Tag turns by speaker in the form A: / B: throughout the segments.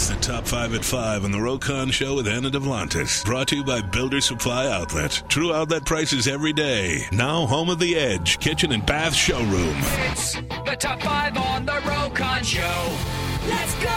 A: It's the Top 5 at 5 on the Rokon Show with Anna Devlantis. Brought to you by Builder Supply Outlet. True outlet prices every day. Now home of The Edge, kitchen and bath showroom.
B: It's the Top 5 on the Rokon Show. Let's go!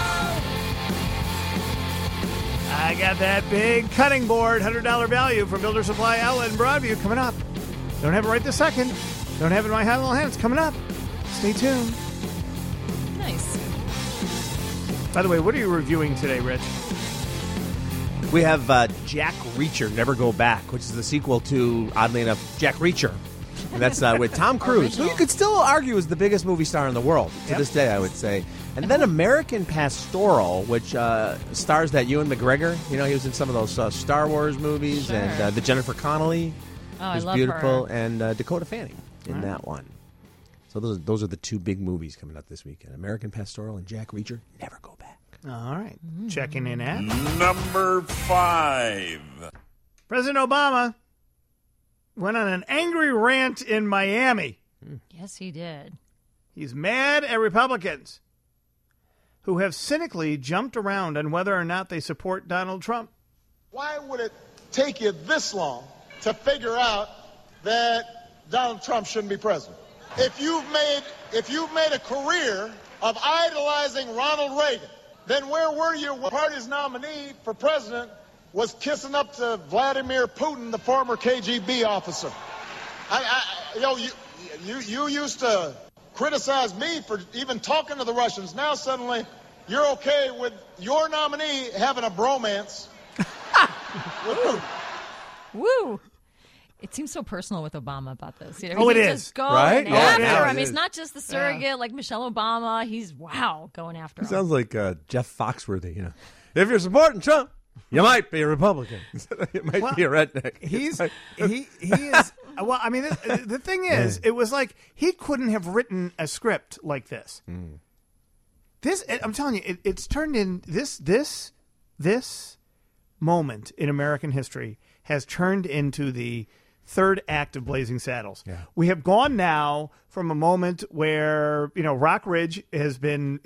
C: I got that big cutting board, $100 value from Builder Supply Outlet in Broadview coming up. Don't have it right this second. Don't have it in my high little hands. Coming up. Stay tuned.
D: Nice.
C: By the way, what are you reviewing today, Rich?
E: We have Jack Reacher, Never Go Back, which is the sequel to, oddly enough, Jack Reacher. And that's with Tom Cruise, who you could still argue is the biggest movie star in the world to this day, I would say. And then American Pastoral, which stars that Ewan McGregor. You know, he was in some of those Star Wars movies,
D: Sure.
E: and the Jennifer Connelly,
D: Oh, I
E: who's
D: love
E: beautiful,
D: her.
E: and Dakota Fanning in that one. So those are the two big movies coming up this weekend: American Pastoral and Jack Reacher, Never Go Back.
C: All right. Checking in at
F: Number 5.
C: President Obama went on an angry rant in Miami.
D: Yes, he did.
C: He's mad at Republicans who have cynically jumped around on whether or not they support Donald Trump.
G: Why would it take you this long to figure out that Donald Trump shouldn't be president? If you've made a career of idolizing Ronald Reagan, then where were you when the party's nominee for president was kissing up to Vladimir Putin, the former KGB officer? You used to criticize me for even talking to the Russians. Now suddenly you're okay with your nominee having a bromance with Putin.
D: Woo! It seems so personal with Obama about this. You know,
C: Oh, it
D: he's
C: is.
D: just going
E: Right?
D: after
E: Yeah,
D: him.
E: it
D: I mean,
E: is.
D: it's not just the surrogate like Michelle Obama. He's, going after him.
E: Sounds like Jeff Foxworthy, you know. If you're supporting Trump, you might be a Republican. You might be a redneck.
C: He is. Well, I mean, the thing is, it was like he couldn't have written a script like this. This, I'm telling you, it's turned in this moment in American history has turned into the third act of Blazing Saddles.
E: Yeah.
C: We have gone now from a moment where Rock Ridge has been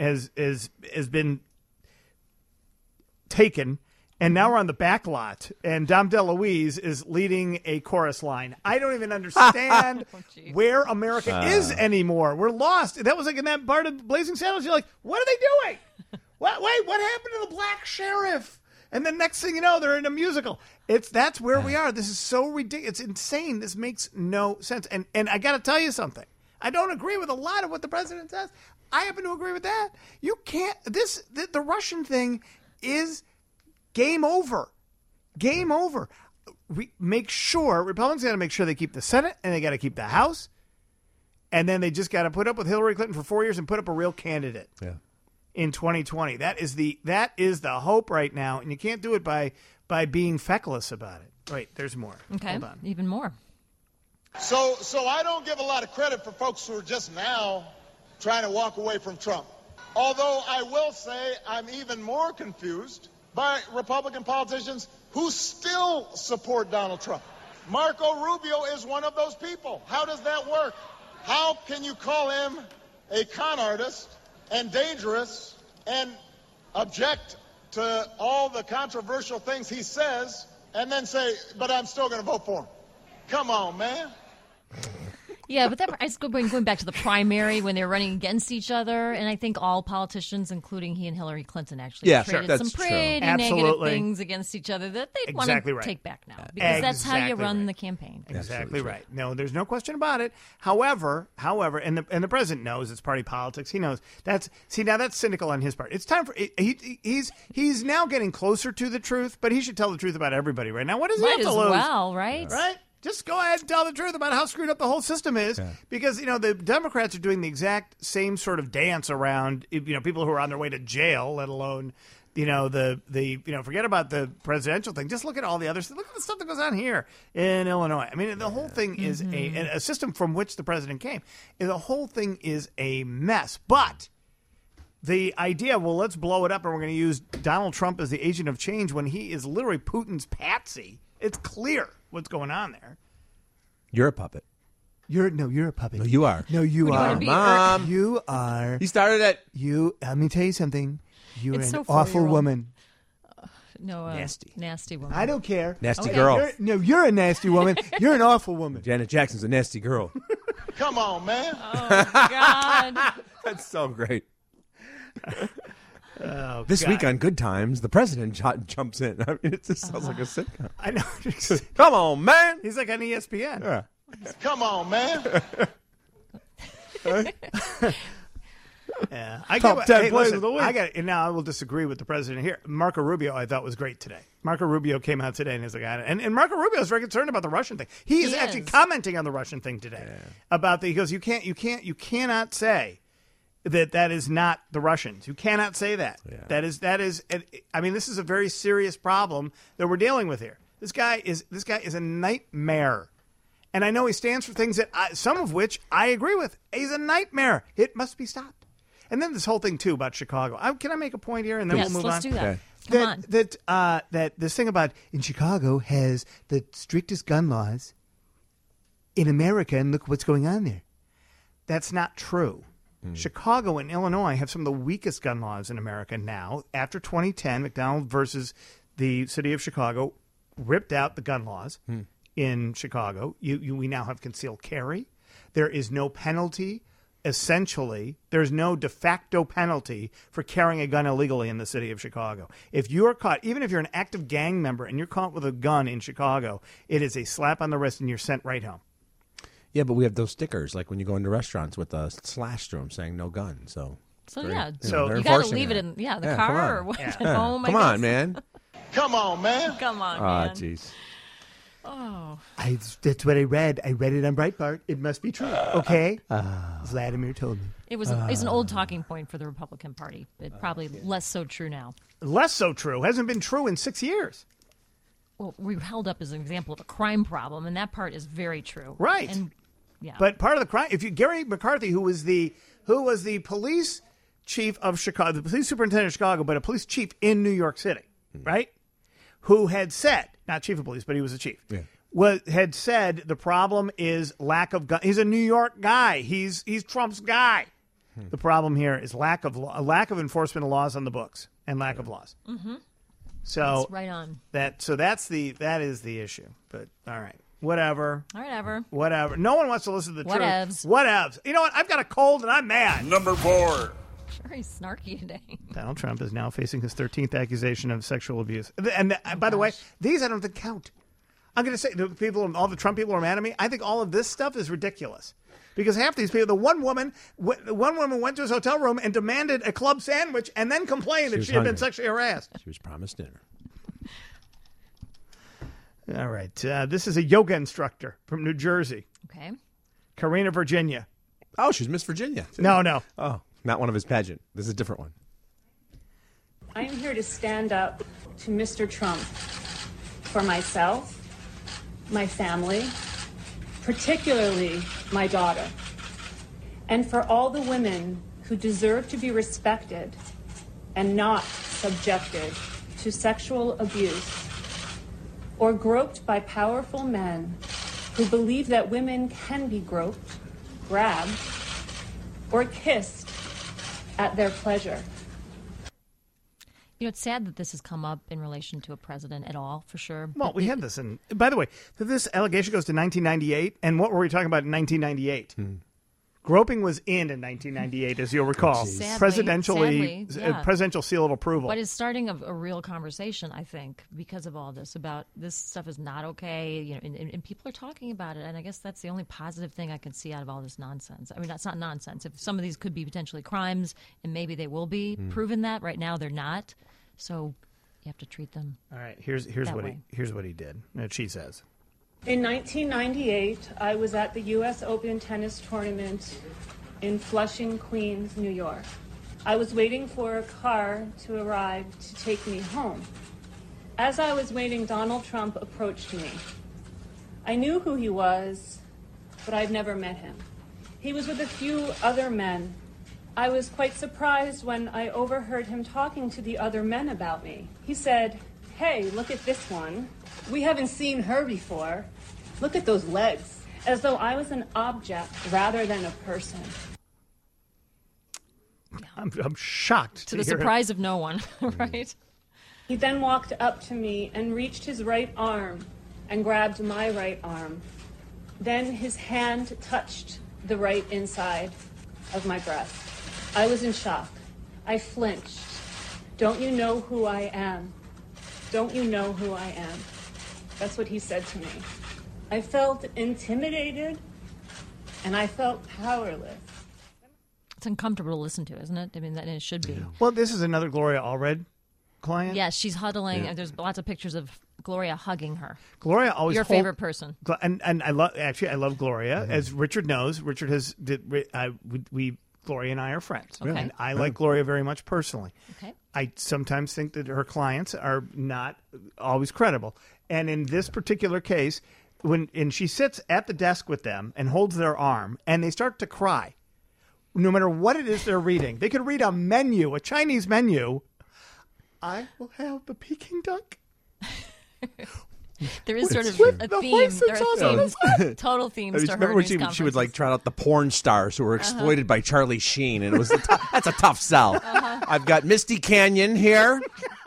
C: taken. And now we're on the back lot, and Dom DeLuise is leading a chorus line. I don't even understand where America is anymore. We're lost. That was like in that part of Blazing Saddles. You're like, what are they doing? What happened to the black sheriff? And then next thing you know, they're in a musical. That's where we are. This is so ridiculous. It's insane. This makes no sense. And I got to tell you something. I don't agree with a lot of what the president says. I happen to agree with that. You can't. The Russian thing is game over. Game over. Republicans got to make sure they keep the Senate and they got to keep the House. And then they just got to put up with Hillary Clinton for 4 years and put up a real candidate in 2020. That is the hope right now. And you can't do it by being feckless about it. Wait, there's more.
D: Okay,
C: Hold on.
D: even more.
G: So I don't give a lot of credit for folks who are just now trying to walk away from Trump. Although I will say I'm even more confused by Republican politicians who still support Donald Trump. Marco Rubio is one of those people. How does that work? How can you call him a con artist and dangerous and object to all the controversial things he says and then say, but I'm still going to vote for him? Come on, man.
D: Yeah, but I was going back to the primary when they were running against each other, and I think all politicians, including he and Hillary Clinton, actually traded
E: that's
D: some
E: true.
D: pretty negative
C: Absolutely.
D: things against each other that they'd
C: Exactly
D: want to
C: right.
D: take back now, because that's how you
C: Exactly
D: run
C: right.
D: the campaign.
C: Exactly right. No, there's no question about it. However, and the president knows it's party politics. He knows that's cynical on his part. It's time for he's now getting closer to the truth, but he should tell the truth about everybody right now. What does he
D: Might
C: have
D: as
C: to lose?
D: well, right?
C: Right? Just go ahead and tell the truth about how screwed up the whole system is, because the Democrats are doing the exact same sort of dance around people who are on their way to jail, let alone forget about the presidential thing. Just look at all the other stuff. Look at the stuff that goes on here in Illinois. I mean, the whole thing is a system from which the president came. The whole thing is a mess. But the idea, let's blow it up and we're going to use Donald Trump as the agent of change when he is literally Putin's patsy. It's clear what's going on there.
E: You're a puppet.
C: You're a puppet.
E: No, you are.
C: No, you
D: What do you
C: are.
D: wanna be,
E: Mom.
C: You are.
E: You started it.
C: Let me tell you something. You're
D: It's
C: an
D: so
C: awful
D: 4-year-old.
C: woman.
D: No,
E: Nasty
D: woman.
C: I don't care.
E: Nasty
D: Okay.
E: girl.
C: You're a nasty woman. You're an awful woman.
E: Janet Jackson's a nasty girl.
G: Come on, man.
D: Oh, God.
E: That's so great.
C: Oh,
E: This
C: God.
E: week on Good Times, the president jumps in. I mean, it just sounds like a sitcom.
C: I know.
E: Come on, man.
C: He's like on ESPN.
E: Yeah.
G: Come on, man.
C: Yeah, I
E: Top
C: get,
E: 10
C: hey,
E: plays
C: listen,
E: of the week.
C: and now I will disagree with the president here. Marco Rubio, I thought was great today. Marco Rubio came out today and he's like, and Marco Rubio is very concerned about the Russian thing. He is actually commenting on the Russian thing today about he goes, you cannot say that is not the Russians. You cannot say that.
E: Yeah.
C: That is. I mean, this is a very serious problem that we're dealing with here. This guy is a nightmare. And I know he stands for things that some of which I agree with. He's a nightmare. It must be stopped. And then this whole thing too about Chicago. Can I make a point here, and then
D: Yes,
C: we'll move
D: let's
C: on?
D: do that.
E: Okay.
D: Come on.
C: That this thing about in Chicago has the strictest gun laws in America, and look what's going on there. That's not true. Chicago and Illinois have some of the weakest gun laws in America now. After 2010, McDonald versus the city of Chicago ripped out the gun laws in Chicago. We now have concealed carry. There is no penalty. Essentially, there's no de facto penalty for carrying a gun illegally in the city of Chicago. If you're caught, even if you're an active gang member and you're caught with a gun in Chicago, it is a slap on the wrist and you're sent right home.
E: Yeah, but we have those stickers, like when you go into restaurants with a slash through them saying no gun. So
D: Yeah,
C: So
E: they're
D: you got to
E: enforcing
D: leave it
E: that.
D: in the
E: Yeah,
D: car
E: come on.
D: or what?
C: Yeah.
D: At home, I
E: Come on,
D: guess.
E: man.
G: Come on, man.
D: Come on,
E: Ah,
D: man.
E: jeez.
C: That's what I read. I read it on Breitbart. It must be true. Okay? Vladimir told me.
D: It's an old talking point for the Republican Party. It probably less so true now.
C: Less so true. Hasn't been true in 6 years.
D: Well, we were held up as an example of a crime problem, and that part is very true.
C: Right.
D: And yeah.
C: But part of the crime, Gary McCarthy, who was the police chief of Chicago, the police superintendent of Chicago, but a police chief in New York City, right? Who had said, not chief of police, but he was a chief, had said the problem is lack of gun. He's a New York guy. He's Trump's guy. The problem here is lack of enforcement of laws on the books and lack of laws. Mm-hmm. So
D: That's right on.
C: that is the issue. But all right, whatever.
D: All right, ever.
C: Whatever. No one wants to listen to the
D: Whatevs.
C: truth. Whatevs. You know what? I've got a cold and I'm mad.
F: Number 4.
D: Very snarky today.
C: Donald Trump is now facing his 13th accusation of sexual abuse. And by the way, these I don't think count. I'm going to say all the Trump people are mad at me. I think all of this stuff is ridiculous. Because half these people, the one woman went to his hotel room and demanded a club sandwich and then complained that she had been sexually harassed.
E: She was promised dinner.
C: All right. This is a yoga instructor from New Jersey,
D: Okay.
C: Karina, Virginia.
E: Oh, she's Miss Virginia.
C: No.
E: Oh, not one of his pageant. This is a different one.
H: I am here to stand up to Mr. Trump for myself, my family, particularly my daughter, and for all the women who deserve to be respected and not subjected to sexual abuse or groped by powerful men who believe that women can be groped, grabbed, or kissed at their pleasure.
D: You know, it's sad that this has come up in relation to a president at all, for sure.
C: Well,
D: But
C: we had this. And by the way, this allegation goes to 1998. And what were we talking about in 1998? Groping was in 1998, as you'll recall.
D: Sadly, yeah.
C: Presidential seal of approval.
D: But it's starting a real conversation, I think, because of all this about this stuff is not okay. You know, and people are talking about it, and I guess that's the only positive thing I can see out of all this nonsense. I mean, that's not nonsense. If some of these could be potentially crimes, and maybe they will be proven that right now they're not, so you have to treat them.
C: All right, here's
D: that
C: what
D: way.
C: here's what he did. She says.
H: In 1998, I was at the U.S. Open tennis tournament in Flushing, Queens, New York. I was waiting for a car to arrive to take me home. As I was waiting, Donald Trump approached me. I knew who he was, but I'd never met him. He was with a few other men. I was quite surprised when I overheard him talking to the other men about me. He said, "Hey, look at this one. We haven't seen her before. Look at those legs." As though I was an object rather than a person.
C: I'm shocked.
D: To the surprise of no one, right?
H: He then walked up to me and reached his right arm and grabbed my right arm. Then his hand touched the right inside of my breast. I was in shock. I flinched. Don't you know who I am? Don't you know who I am? That's what he said to me. I felt intimidated and I felt powerless.
D: It's uncomfortable to listen to, isn't it? I mean, it should be.
C: Well, this is another Gloria Allred client.
D: Yes, she's huddling. And there's lots of pictures of Gloria hugging her.
C: Gloria always
D: your favorite person.
C: And I love Gloria. As Richard knows, Richard has Gloria and I are friends.
D: Okay.
C: And I like Gloria very much personally.
D: Okay.
C: I sometimes think that her clients are not always credible. And in this particular case, when she sits at the desk with them and holds their arm and they start to cry, no matter what it is they're reading, they could read a menu, a Chinese menu. I will have the Peking duck.
D: There is sort of
C: With
D: a
C: the
D: theme.
C: horse
D: There
C: that's
D: are
C: on
D: themes, total themes to her
E: Remember when
D: news
E: she would like
D: conferences.
E: trot out the porn stars who were exploited by Charlie Sheen, and it was that's a tough sell. I've got Misty Canyon here,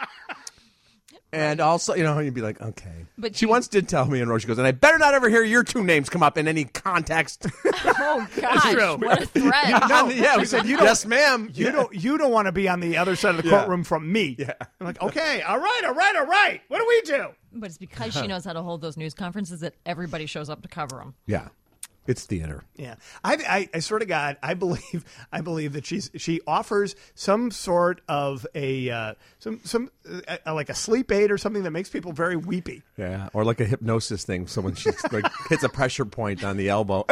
E: and also you'd be like, okay.
D: But
E: she once did tell me in row. She goes, and I better not ever hear your two names come up in any context.
D: Oh gosh,
C: true.
D: what a threat!
E: Yeah, we said, yes, ma'am.
C: You don't want to be on the other side of the courtroom from me. Yeah. I'm like, okay, all right. What do we do?
D: But it's because she knows how to hold those news conferences that everybody shows up to cover them.
E: Yeah, it's theater.
C: Yeah, I swear to God, I believe that she offers some sort of a like a sleep aid or something that makes people very weepy.
E: Yeah, or like a hypnosis thing. So when she like hits a pressure point on the elbow,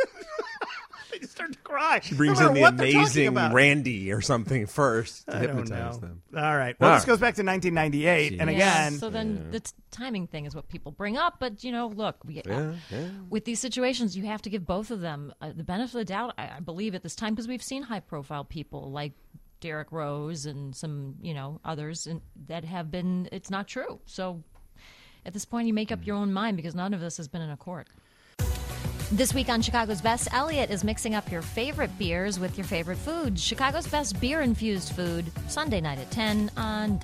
C: They just start to cry.
E: she brings
C: no
E: in
C: matter
E: the
C: what they're talking
E: amazing
C: about.
E: Randy or something first to
C: I don't
E: hypnotize
C: know.
E: them.
C: All right. Well,
E: All
C: this
E: right.
C: goes back to 1998, and
D: Yeah,
C: again,
D: so then the timing thing is what people bring up. But look, with these situations, you have to give both of them the benefit of the doubt. I believe at this time because we've seen high-profile people like Derek Rose and some others that have been. It's not true. So at this point, you make up your own mind because none of this has been in a court. This week on Chicago's Best, Elliot is mixing up your favorite beers with your favorite foods. Chicago's Best Beer-Infused Food, Sunday night at 10 on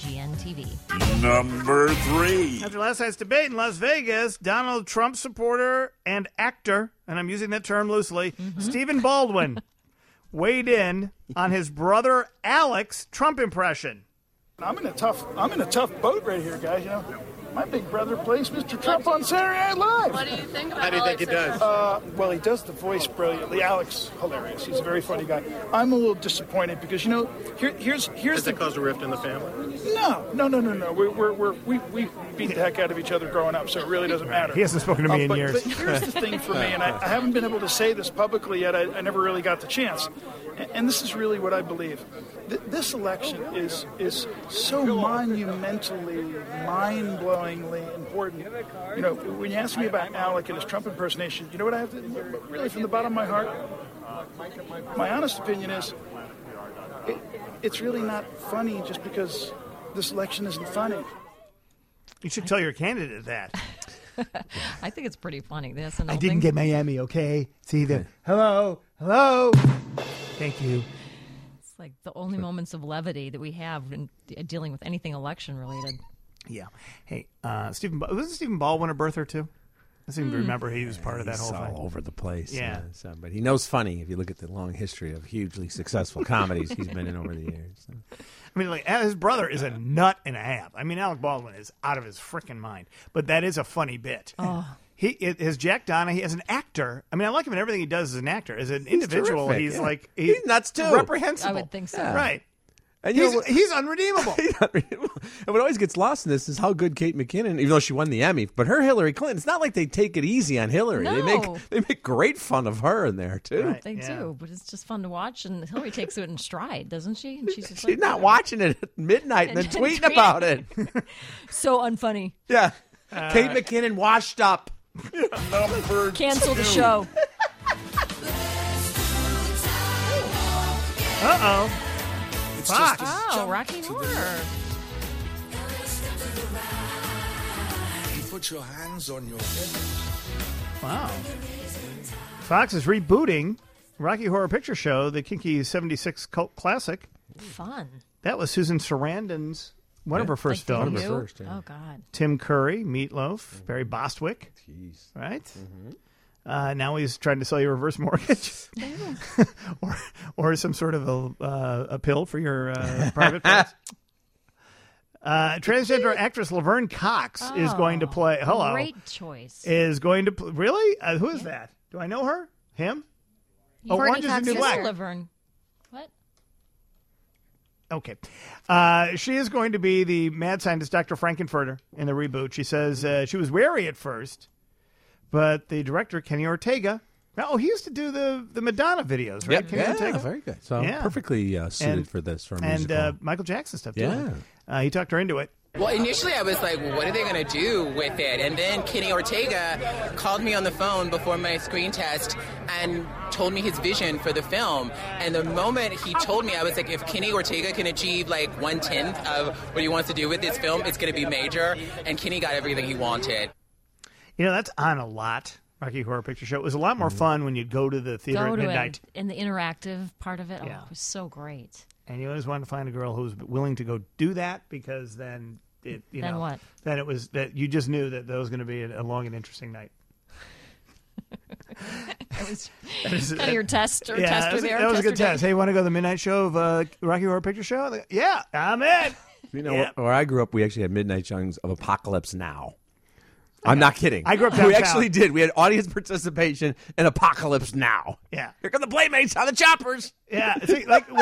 D: WGN-TV.
F: Number 3.
C: after last night's debate in Las Vegas, Donald Trump supporter and actor, and I'm using that term loosely, Stephen Baldwin, weighed in on his brother Alex Trump impression.
I: I'm in a tough boat right here, guys. My big brother plays Mr. Trump on Saturday Night Live.
J: What do you think about
I: How do you think he does? Well, he does the voice brilliantly. Alex, hilarious. He's a very funny guy. I'm a little disappointed because here's
K: Does it cause a rift in the family?
I: No. We beat the heck out of each other growing up, so it really doesn't matter.
C: He hasn't spoken to me in years.
I: But here's the thing for me, and I haven't been able to say this publicly yet. I never really got the chance. And this is really what I believe. This election is so monumentally, mind-blowingly important. When you ask me about Alec and his Trump impersonation, you know what I have to, really from the bottom of my heart? My honest opinion is it's really not funny just because this election isn't funny.
C: You should tell your candidate that.
D: I think it's pretty funny. The SNL
C: I didn't
D: thing.
C: get Miami, okay? See the hello. Thank you.
D: It's like the only moments of levity that we have in dealing with anything election related.
C: Yeah. Hey, Stephen, wasn't Stephen Baldwin a birther too? I seem to remember he was part of that whole
E: He's
C: thing.
E: all over the place.
C: Yeah.
E: But he knows funny if you look at the long history of hugely successful comedies he's been in over the years. So.
C: I mean, like, his brother is a nut and a half. I mean, Alec Baldwin is out of his freaking mind. But that is a funny bit.
D: Oh.
C: As Jack Donaghy, as an actor, I mean, I like him in everything he does as an actor. As an individual,
E: terrific,
C: he's
E: yeah.
C: like...
E: He's nuts, too.
C: Reprehensible.
D: I would think so.
C: Right.
E: And
C: He's unredeemable.
E: And what always gets lost in this is how good Kate McKinnon, even though she won the Emmy, but her Hillary Clinton, it's not like they take it easy on Hillary.
D: No.
E: They make great fun of her in there, too.
C: Right.
D: They do, but it's just fun to watch. And Hillary takes it in stride, doesn't she? And she's just
E: She's not watching it at midnight and then tweeting about it.
D: So unfunny.
E: Yeah. Kate McKinnon washed up.
F: Number
D: Cancel
F: 2.
D: the show.
C: Uh-oh.
F: It's
C: Fox.
F: just a
D: Oh,
F: jump
D: Rocky
F: to the
D: Horror.
F: left. You put your hands on your head.
C: Wow. Fox is rebooting Rocky Horror Picture Show, the Kinky 76 cult classic.
D: Fun.
C: That was Susan Sarandon's one of her first films.
D: Oh, God.
C: Tim Curry, Meatloaf, Barry Bostwick.
E: Jeez.
C: Right? Now he's trying to sell you a reverse mortgage. or some sort of a pill for your private parts. Transgender actress Laverne Cox is going to play. Hello.
D: Great choice.
C: Is going to really? Who is that? Do I know her? Him? Orange is the New Black.
D: Laverne. What?
C: Okay. She is going to be the mad scientist Dr. Frankenfurter in the reboot. She says she was wary at first, but the director, Kenny Ortega, he used to do the Madonna videos, right?
E: Yep.
C: Kenny Ortega?
E: Very good. So perfectly suited for this, for a musical.
C: And Michael Jackson stuff, too. He talked her into it.
J: Well, initially I was like, what are they going to do with it? And then Kenny Ortega called me on the phone before my screen test and told me his vision for the film. And the moment he told me, I was like, if Kenny Ortega can achieve like 1/10 of what he wants to do with this film, it's going to be major. And Kenny got everything he wanted.
C: You know, that's on a lot. Rocky Horror Picture Show. It was a lot more fun when you'd go to the theater at midnight.
D: And the interactive part of it, it was so great.
C: And you always wanted to find a girl who was willing to go do that, because then then it was that you just knew that was going to be a long and interesting night.
D: That was kind of your test or tester there.
C: That was a good test. Hey, you want to go to the midnight show of Rocky Horror Picture Show? Yeah, I'm in.
E: You know, where I grew up, we actually had midnight showings of Apocalypse Now. I'm not kidding.
C: I grew up downtown.
E: We actually did. We had audience participation in Apocalypse Now.
C: Yeah.
E: Here come the Playmates on the choppers.
C: Yeah. See,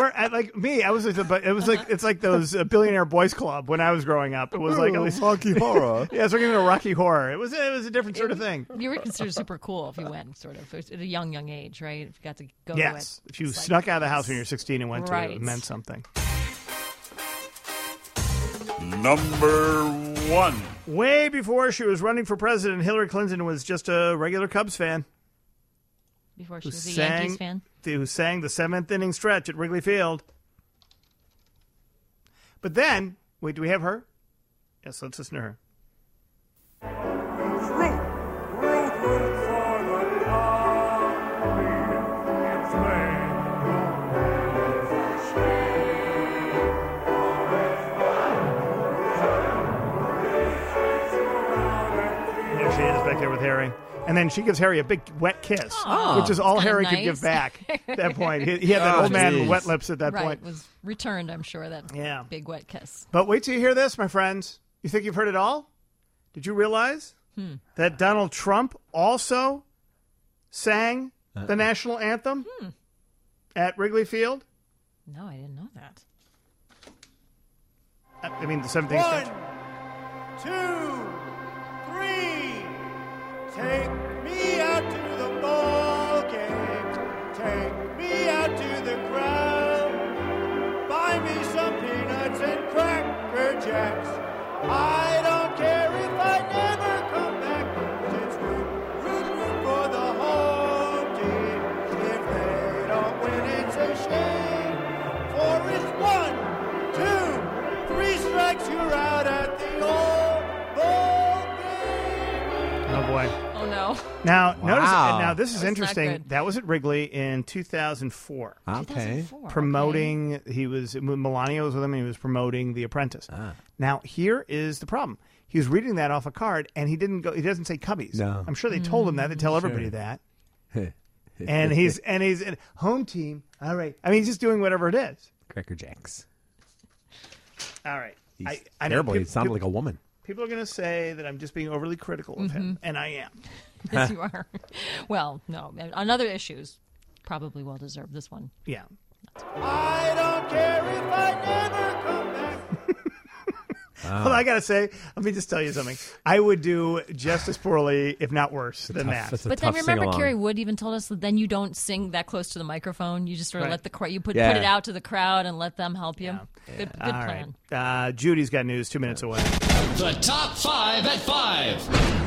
C: it's like those Billionaire Boys Club when I was growing up. It was like
E: Rocky Horror.
C: Yeah, it's like a Rocky Horror. It was a different sort of thing.
D: You were considered super cool if you went, sort of, at a young age, right? If you got to go to it.
C: Yes. If you snuck out of the house when you were 16 and went to it, it meant something.
F: Number 1.
C: Way before she was running for president, Hillary Clinton was just a regular Cubs fan.
D: Before she was a Yankees fan?
C: Who sang the 7th inning stretch at Wrigley Field. But then, wait, do we have her? Yes, let's listen to her. She is back there with Harry. And then she gives Harry a big wet kiss, which is all Harry could give back at that point. He had that old man wet lips at that point.
D: Right, was returned, I'm sure, that big wet kiss.
C: But wait till you hear this, my friends. You think you've heard it all? Did you realize that Donald Trump also sang the national anthem at Wrigley Field?
D: No, I didn't know that.
C: I mean, the 7th inning stretch.
L: 1, 2, 3. Take me out to the ball game. Take me out to the crowd. Buy me some peanuts and Cracker Jacks. I don't care if I never come back. It's root for the home team. If they don't win, it's a shame. For it's 1, 2, 3 strikes, you're out at the old ball game.
C: Oh, boy.
D: Oh, no.
C: Now, notice. Now, this is interesting. That was at Wrigley in 2004.
E: Okay.
D: 2004,
C: Promoting, Melania was with him, and he was promoting The Apprentice. Now, here is the problem. He was reading that off a card, and he doesn't say Cubbies.
E: No.
C: I'm sure they told him that. They tell everybody that. and he's in home team. All right. I mean, he's just doing whatever it is.
E: Cracker Jacks.
C: All right.
E: He's
C: I
E: terrible.
C: know,
E: He sounded like a woman.
C: People are going to say that I'm just being overly critical of him, and I am.
D: Yes, you are. Well, no. On other issues, probably well deserved. This one.
C: Yeah.
L: I don't care if I never come back.
C: Well, I got to say, let me just tell you something. I would do just as poorly, if not worse, than that.
D: But then remember, Kerry Wood even told us that then you don't sing that close to the microphone. You just sort of let the crowd, you put it out to the crowd and let them help you. Yeah. Good plan.
C: Right. Judy's got news 2 minutes away.
B: The top 5 at 5.